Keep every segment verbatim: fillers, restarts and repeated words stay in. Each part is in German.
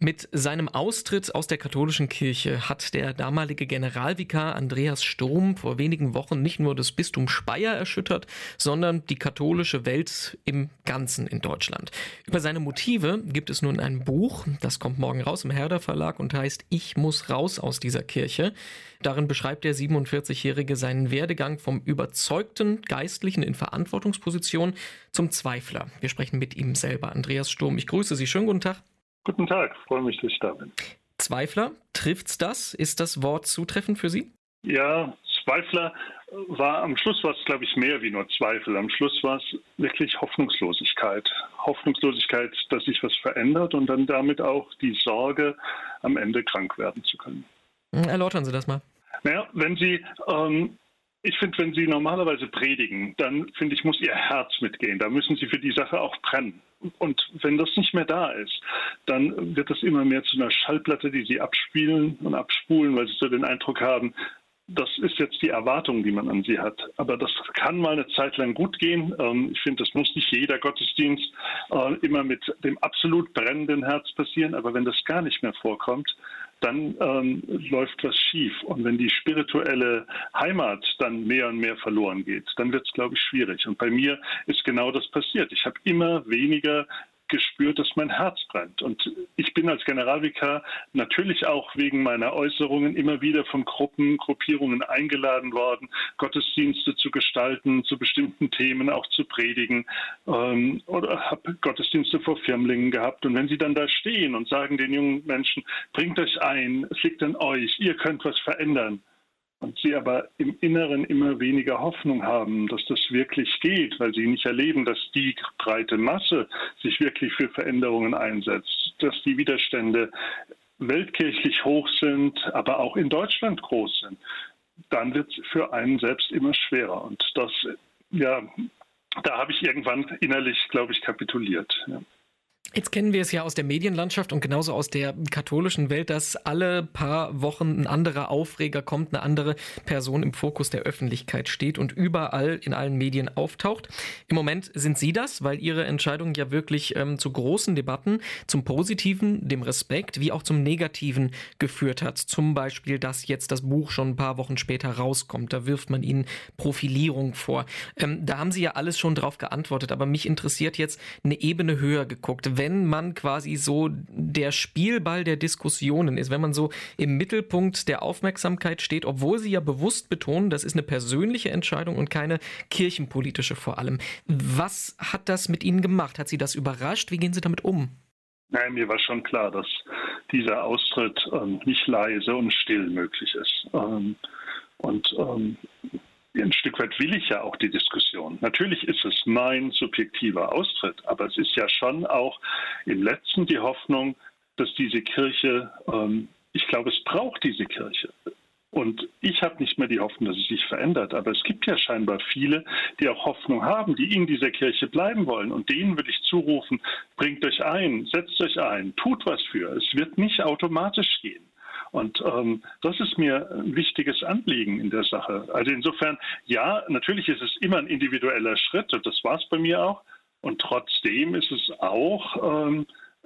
Mit seinem Austritt aus der katholischen Kirche hat der damalige Generalvikar Andreas Sturm vor wenigen Wochen nicht nur das Bistum Speyer erschüttert, sondern die katholische Welt im Ganzen in Deutschland. Über seine Motive gibt es nun ein Buch, das kommt morgen raus im Herder Verlag und heißt Ich muss raus aus dieser Kirche. Darin beschreibt der siebenundvierzigjährige seinen Werdegang vom überzeugten Geistlichen in Verantwortungsposition zum Zweifler. Wir sprechen mit ihm selber. Andreas Sturm, ich grüße Sie. Schönen guten Tag. Guten Tag, freue mich, dass ich da bin. Zweifler, trifft's das? Ist das Wort zutreffend für Sie? Ja, Zweifler war am Schluss war es, glaube ich, mehr wie nur Zweifel. Am Schluss war es wirklich Hoffnungslosigkeit. Hoffnungslosigkeit, dass sich was verändert und dann damit auch die Sorge, am Ende krank werden zu können. Erläutern Sie das mal. Naja, wenn Sie... Ähm, Ich finde, wenn Sie normalerweise predigen, dann, finde ich, muss Ihr Herz mitgehen. Da müssen Sie für die Sache auch brennen. Und wenn das nicht mehr da ist, dann wird das immer mehr zu einer Schallplatte, die Sie abspielen und abspulen, weil Sie so den Eindruck haben, das ist jetzt die Erwartung, die man an Sie hat. Aber das kann mal eine Zeit lang gut gehen. Ich finde, das muss nicht jeder Gottesdienst immer mit dem absolut brennenden Herz passieren. Aber wenn das gar nicht mehr vorkommt, dann ähm, läuft was schief. Und wenn die spirituelle Heimat dann mehr und mehr verloren geht, dann wird es, glaube ich, schwierig. Und bei mir ist genau das passiert. Ich habe immer weniger gespürt, dass mein Herz brennt. Und ich bin als Generalvikar natürlich auch wegen meiner Äußerungen immer wieder von Gruppen, Gruppierungen eingeladen worden, Gottesdienste zu gestalten, zu bestimmten Themen auch zu predigen, ähm, oder habe Gottesdienste vor Firmlingen gehabt. Und wenn sie dann da stehen und sagen den jungen Menschen, bringt euch ein, es liegt an euch, ihr könnt was verändern, und sie aber im Inneren immer weniger Hoffnung haben, dass das wirklich geht, weil sie nicht erleben, dass die breite Masse sich wirklich für Veränderungen einsetzt, dass die Widerstände weltkirchlich hoch sind, aber auch in Deutschland groß sind, dann wird es für einen selbst immer schwerer. Und das, ja, da habe ich irgendwann innerlich, glaube ich, kapituliert. Ja. Jetzt kennen wir es ja aus der Medienlandschaft und genauso aus der katholischen Welt, dass alle paar Wochen ein anderer Aufreger kommt, eine andere Person im Fokus der Öffentlichkeit steht und überall in allen Medien auftaucht. Im Moment sind Sie das, weil Ihre Entscheidung ja wirklich ähm, zu großen Debatten, zum Positiven, dem Respekt, wie auch zum Negativen geführt hat. Zum Beispiel, dass jetzt das Buch schon ein paar Wochen später rauskommt. Da wirft man Ihnen Profilierung vor. Ähm, da haben Sie ja alles schon drauf geantwortet, aber mich interessiert jetzt eine Ebene höher geguckt. Wenn man quasi so der Spielball der Diskussionen ist, wenn man so im Mittelpunkt der Aufmerksamkeit steht, obwohl Sie ja bewusst betonen, das ist eine persönliche Entscheidung und keine kirchenpolitische vor allem. Was hat das mit Ihnen gemacht? Hat Sie das überrascht? Wie gehen Sie damit um? Nein, mir war schon klar, dass dieser Austritt ähm, nicht leise und still möglich ist. Ähm, und ähm, ein Stück weit will ich ja auch die Diskussion. Natürlich ist es mein subjektiver Austritt, aber es ist ja schon auch im Letzten die Hoffnung, dass diese Kirche, ähm, ich glaube, es braucht diese Kirche. Und ich habe nicht mehr die Hoffnung, dass es sich verändert. Aber es gibt ja scheinbar viele, die auch Hoffnung haben, die in dieser Kirche bleiben wollen. Und denen würde ich zurufen, bringt euch ein, setzt euch ein, tut was für. Es wird nicht automatisch gehen. Und ähm, das ist mir ein wichtiges Anliegen in der Sache. Also insofern, ja, natürlich ist es immer ein individueller Schritt und das war es bei mir auch. Und trotzdem ist es auch ähm,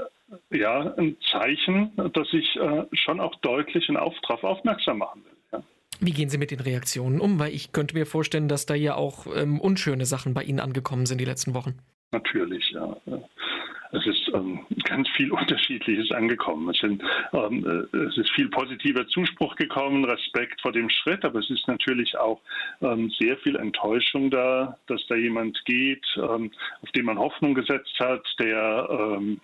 ja, ein Zeichen, dass ich äh, schon auch deutlich und auf, darauf aufmerksam machen will. Ja. Wie gehen Sie mit den Reaktionen um? Weil ich könnte mir vorstellen, dass da ja auch ähm, unschöne Sachen bei Ihnen angekommen sind die letzten Wochen. Natürlich, ja. Es ist ähm, ganz viel Unterschiedliches angekommen. Es, sind, ähm, es ist viel positiver Zuspruch gekommen, Respekt vor dem Schritt, aber es ist natürlich auch ähm, sehr viel Enttäuschung da, dass da jemand geht, ähm, auf den man Hoffnung gesetzt hat, der ähm,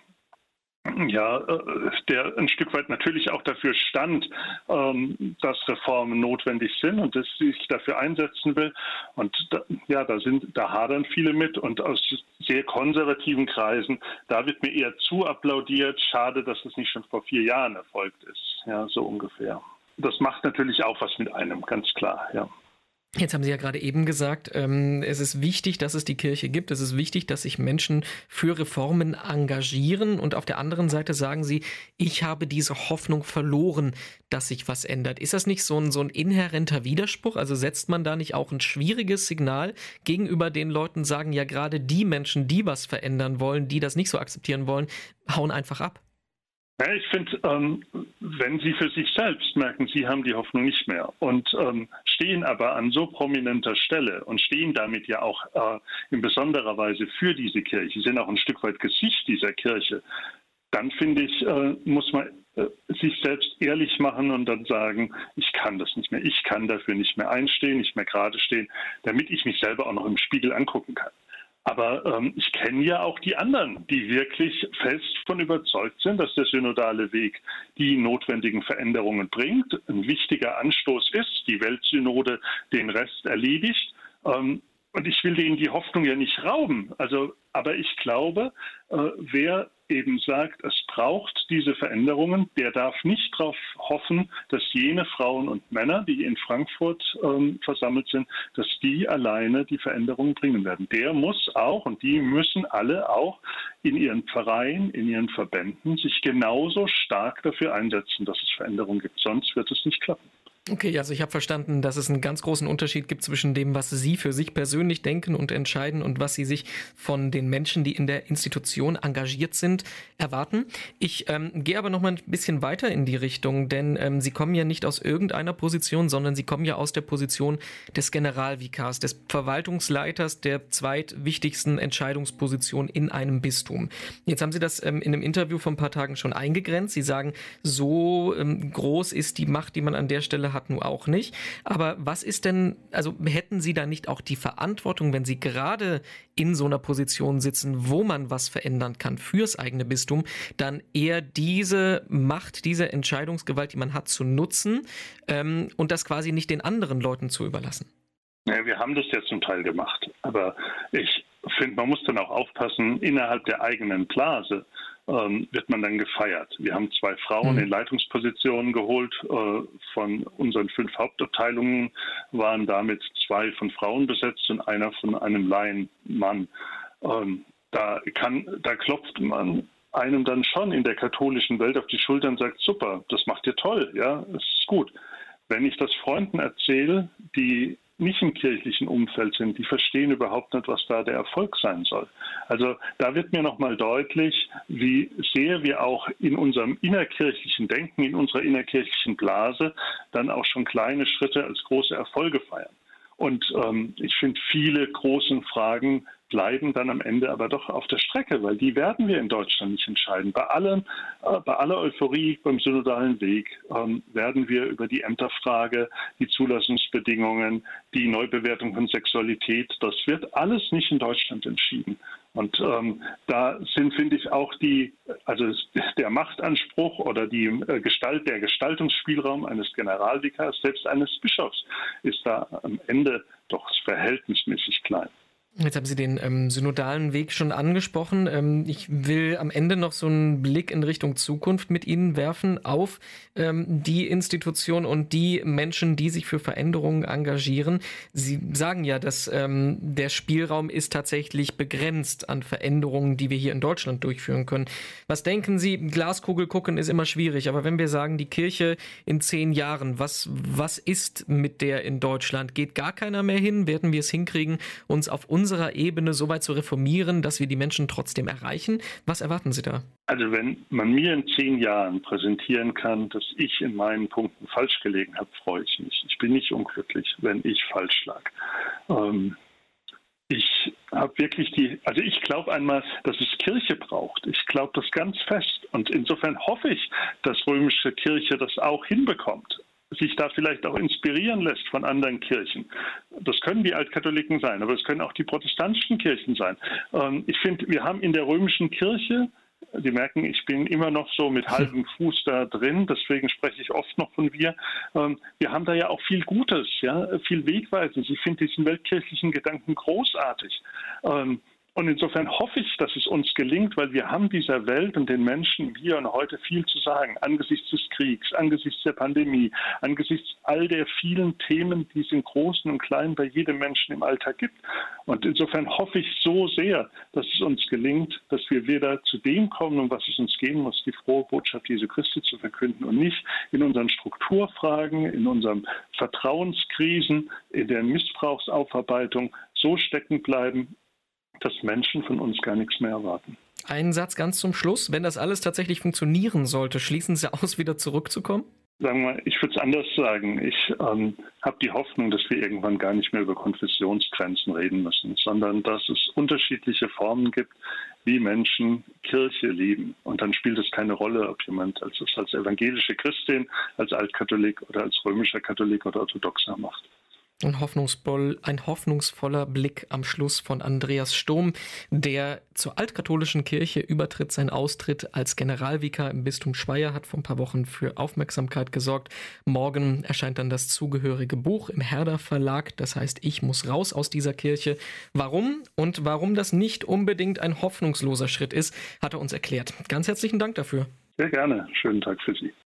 ja, der ein Stück weit natürlich auch dafür stand, dass Reformen notwendig sind und dass sich dafür einsetzen will. Und da, ja, da sind, da hadern viele mit und aus sehr konservativen Kreisen, da wird mir eher zu applaudiert. Schade, dass es nicht schon vor vier Jahren erfolgt ist. Ja, so ungefähr. Das macht natürlich auch was mit einem, ganz klar, ja. Jetzt haben Sie ja gerade eben gesagt, ähm, es ist wichtig, dass es die Kirche gibt. Es ist wichtig, dass sich Menschen für Reformen engagieren. Und auf der anderen Seite sagen Sie, ich habe diese Hoffnung verloren, dass sich was ändert. Ist das nicht so ein, so ein inhärenter Widerspruch? Also setzt man da nicht auch ein schwieriges Signal gegenüber den Leuten, sagen ja gerade die Menschen, die was verändern wollen, die das nicht so akzeptieren wollen, hauen einfach ab? Ja, ich finde, ähm, wenn Sie für sich selbst merken, Sie haben die Hoffnung nicht mehr und ähm, stehen aber an so prominenter Stelle und stehen damit ja auch äh, in besonderer Weise für diese Kirche, sind auch ein Stück weit Gesicht dieser Kirche, dann finde ich, äh, muss man äh, sich selbst ehrlich machen und dann sagen, ich kann das nicht mehr, ich kann dafür nicht mehr einstehen, nicht mehr gerade stehen, damit ich mich selber auch noch im Spiegel angucken kann. Aber ähm, ich kenne ja auch die anderen, die wirklich fest von überzeugt sind, dass der synodale Weg die notwendigen Veränderungen bringt, ein wichtiger Anstoß ist, die Weltsynode den Rest erledigt. Ähm, und ich will denen die Hoffnung ja nicht rauben. Also, aber ich glaube, äh, wer eben sagt, es braucht diese Veränderungen, der darf nicht darauf hoffen, dass jene Frauen und Männer, die in Frankfurt ähm, versammelt sind, dass die alleine die Veränderungen bringen werden. Der muss auch und die müssen alle auch in ihren Vereinen, in ihren Verbänden sich genauso stark dafür einsetzen, dass es Veränderungen gibt. Sonst wird es nicht klappen. Okay, also ich habe verstanden, dass es einen ganz großen Unterschied gibt zwischen dem, was Sie für sich persönlich denken und entscheiden und was Sie sich von den Menschen, die in der Institution engagiert sind, erwarten. Ich ähm, gehe aber noch mal ein bisschen weiter in die Richtung, denn ähm, Sie kommen ja nicht aus irgendeiner Position, sondern Sie kommen ja aus der Position des Generalvikars, des Verwaltungsleiters der zweitwichtigsten Entscheidungsposition in einem Bistum. Jetzt haben Sie das ähm, in einem Interview vor ein paar Tagen schon eingegrenzt. Sie sagen, so ähm, groß ist die Macht, die man an der Stelle hat, nun auch nicht. Aber was ist denn, also hätten Sie da nicht auch die Verantwortung, wenn Sie gerade in so einer Position sitzen, wo man was verändern kann fürs eigene Bistum, dann eher diese Macht, diese Entscheidungsgewalt, die man hat, zu nutzen ähm, und das quasi nicht den anderen Leuten zu überlassen? Ja, wir haben das ja zum Teil gemacht. Aber ich finde, man muss dann auch aufpassen, innerhalb der eigenen Blase ähm, wird man dann gefeiert. Wir haben zwei Frauen mhm. in Leitungspositionen geholt. Äh, von unseren fünf Hauptabteilungen waren damit zwei von Frauen besetzt und einer von einem Laienmann. Ähm, da kann, da klopft man einem dann schon in der katholischen Welt auf die Schulter und sagt, super, das macht ihr toll, ja, das ist gut. Wenn ich das Freunden erzähle, die nicht im kirchlichen Umfeld sind, die verstehen überhaupt nicht, was da der Erfolg sein soll. Also da wird mir nochmal deutlich, wie sehr wir auch in unserem innerkirchlichen Denken, in unserer innerkirchlichen Blase dann auch schon kleine Schritte als große Erfolge feiern. Und ähm, ich finde, viele großen Fragen bleiben dann am Ende aber doch auf der Strecke, weil die werden wir in Deutschland nicht entscheiden. Bei allem, äh, bei aller Euphorie beim synodalen Weg ähm, werden wir über die Ämterfrage, die Zulassungsbedingungen, die Neubewertung von Sexualität, das wird alles nicht in Deutschland entschieden. Und ähm, da sind, finde ich, auch die, also der Machtanspruch oder die äh, Gestalt, der Gestaltungsspielraum eines Generalvikars, selbst eines Bischofs, ist da am Ende doch verhältnismäßig klein. Jetzt haben Sie den ähm, synodalen Weg schon angesprochen. Ähm, ich will am Ende noch so einen Blick in Richtung Zukunft mit Ihnen werfen auf ähm, die Institution und die Menschen, die sich für Veränderungen engagieren. Sie sagen ja, dass ähm, der Spielraum ist tatsächlich begrenzt an Veränderungen, die wir hier in Deutschland durchführen können. Was denken Sie? Glaskugel gucken ist immer schwierig, aber wenn wir sagen, die Kirche in zehn Jahren, was, was ist mit der in Deutschland? Geht gar keiner mehr hin? Werden wir es hinkriegen, uns auf uns unserer Ebene so weit zu reformieren, dass wir die Menschen trotzdem erreichen? Was erwarten Sie da? Also wenn man mir in zehn Jahren präsentieren kann, dass ich in meinen Punkten falsch gelegen habe, freue ich mich. Ich bin nicht unglücklich, wenn ich falsch lag. Ähm, ich habe wirklich die, also ich glaube einmal, dass es Kirche braucht. Ich glaube das ganz fest. Und insofern hoffe ich, dass römische Kirche das auch hinbekommt, sich da vielleicht auch inspirieren lässt von anderen Kirchen. Das können die Altkatholiken sein, aber es können auch die protestantischen Kirchen sein. Ich finde, wir haben in der römischen Kirche, Sie merken, ich bin immer noch so mit halbem Fuß da drin, deswegen spreche ich oft noch von wir. Wir haben da ja auch viel Gutes, ja, viel Wegweisendes. Ich finde diesen weltkirchlichen Gedanken großartig. Und insofern hoffe ich, dass es uns gelingt, weil wir haben dieser Welt und den Menschen hier und heute viel zu sagen, angesichts des Kriegs, angesichts der Pandemie, angesichts all der vielen Themen, die es im Großen und Kleinen bei jedem Menschen im Alltag gibt. Und insofern hoffe ich so sehr, dass es uns gelingt, dass wir wieder zu dem kommen, um was es uns gehen muss, die frohe Botschaft Jesu Christi zu verkünden und nicht in unseren Strukturfragen, in unseren Vertrauenskrisen, in der Missbrauchsaufarbeitung so stecken bleiben, dass Menschen von uns gar nichts mehr erwarten. Ein Satz ganz zum Schluss. Wenn das alles tatsächlich funktionieren sollte, schließen Sie aus, wieder zurückzukommen? Sagen wir, ich würde es anders sagen. Ich ähm, habe die Hoffnung, dass wir irgendwann gar nicht mehr über Konfessionsgrenzen reden müssen, sondern dass es unterschiedliche Formen gibt, wie Menschen Kirche lieben. Und dann spielt es keine Rolle, ob jemand als, als evangelische Christin, als Altkatholik oder als römischer Katholik oder Orthodoxer macht. Ein hoffnungsvoll, ein hoffnungsvoller Blick am Schluss von Andreas Sturm, der zur altkatholischen Kirche übertritt. Sein Austritt als Generalvikar im Bistum Speyer hat vor ein paar Wochen für Aufmerksamkeit gesorgt. Morgen erscheint dann das zugehörige Buch im Herder Verlag. Das heißt, ich muss raus aus dieser Kirche. Warum und warum das nicht unbedingt ein hoffnungsloser Schritt ist, hat er uns erklärt. Ganz herzlichen Dank dafür. Sehr gerne. Schönen Tag für Sie.